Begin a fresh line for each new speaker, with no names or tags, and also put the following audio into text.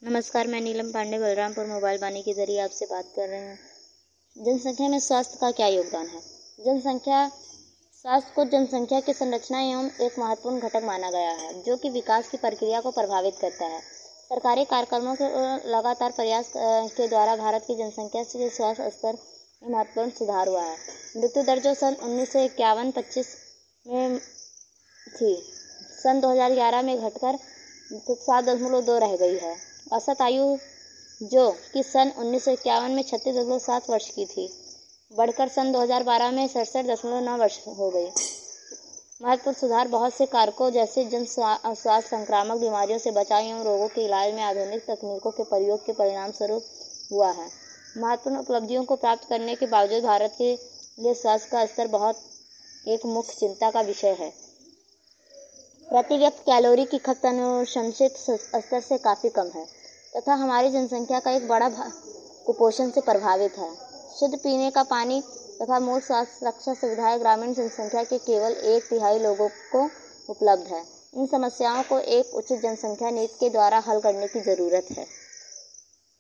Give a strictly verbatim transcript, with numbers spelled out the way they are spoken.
नमस्कार, मैं नीलम पांडे बलरामपुर मोबाइल वाणी के जरिए आपसे बात कर रहे हैं। जनसंख्या में स्वास्थ्य का क्या योगदान है? जनसंख्या स्वास्थ्य को जनसंख्या की संरचना एवं एक महत्वपूर्ण घटक माना गया है, जो कि विकास की प्रक्रिया को प्रभावित करता है। सरकारी कार्यक्रमों के लगातार प्रयास के द्वारा भारत की जनसंख्या के स्वास्थ्य स्तर में महत्वपूर्ण सुधार हुआ है। मृत्यु दर जो सन उन्नीस सौ इक्यावन पच्चीस में थी, सन दो हजार ग्यारह में घटकर सात दशमलव दो रह गई है। औसत आयु जो कि सन उन्नीस सौ इक्यावन में छत्तीस दशमलव सात वर्ष की थी, बढ़कर सन दो हजार बारह में सड़सठ दशमलव नौ वर्ष हो गई। महत्वपूर्ण सुधार बहुत से कारकों जैसे जन स्वास्थ्य, संक्रामक बीमारियों से बचाव एवं रोगों के इलाज में आधुनिक तकनीकों के प्रयोग के परिणाम स्वरूप हुआ है। महत्वपूर्ण उपलब्धियों को प्राप्त करने के बावजूद भारत के लिए स्वास्थ्य का स्तर बहुत एक मुख्य चिंता का विषय है। प्रति व्यक्ति कैलोरी की खपत अनुशंसित स्तर से काफ़ी कम है तथा हमारी जनसंख्या का एक बड़ा भाग कुपोषण से प्रभावित है। शुद्ध पीने का पानी तथा मूल स्वास्थ्य रक्षा सुविधाएं ग्रामीण जनसंख्या के केवल एक तिहाई लोगों को उपलब्ध है। इन समस्याओं को एक उचित जनसंख्या नीति के द्वारा हल करने की ज़रूरत है।